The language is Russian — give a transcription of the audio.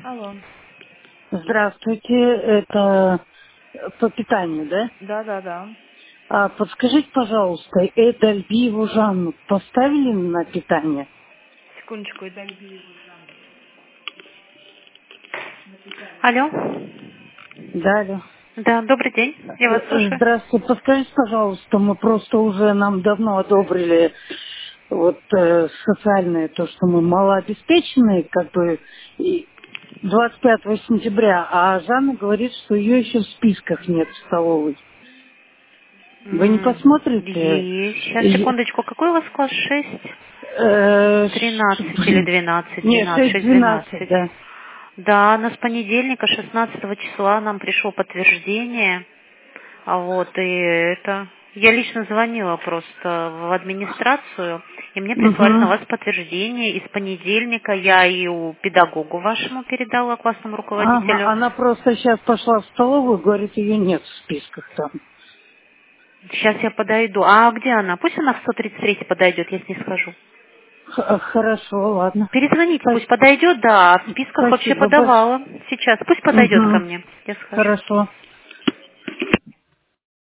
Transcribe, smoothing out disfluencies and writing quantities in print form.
Алло. Здравствуйте, это по питанию, да? Да. Подскажите, пожалуйста, Эдальбиеву Жанну поставили на питание? Секундочку, и дальше. Алло. Да, да. Да, добрый день. Я вас слушаю. Здравствуйте, подскажите, пожалуйста, мы просто уже нам давно одобрили социальное, то, что мы малообеспеченные, как бы, и 25 сентября, а Жанна говорит, что ее еще в списках нет в столовой. Вы не посмотрите? Есть. Сейчас, секундочку. Какой у вас класс? 6? Тринадцать или Блин. 12? Не, 12, 6, 6:12, 12. да. Да, но с понедельника, 16 числа, нам пришло подтверждение. И это... Я лично звонила просто в администрацию, и мне прислали на Угу. вас подтверждение. И с понедельника я и у педагогу вашему передала, классному Ага, руководителю. она просто сейчас пошла в столовую, говорит, ее нет в списках там. Сейчас я подойду. А где она? Пусть она в 133 подойдет, я с ней схожу. Хорошо, ладно. Перезвоните, пусть Спа- подойдет, да, а в списках вообще Спасибо большое. подавала. Сейчас, пусть подойдет ко Угу. мне, я схожу. Хорошо.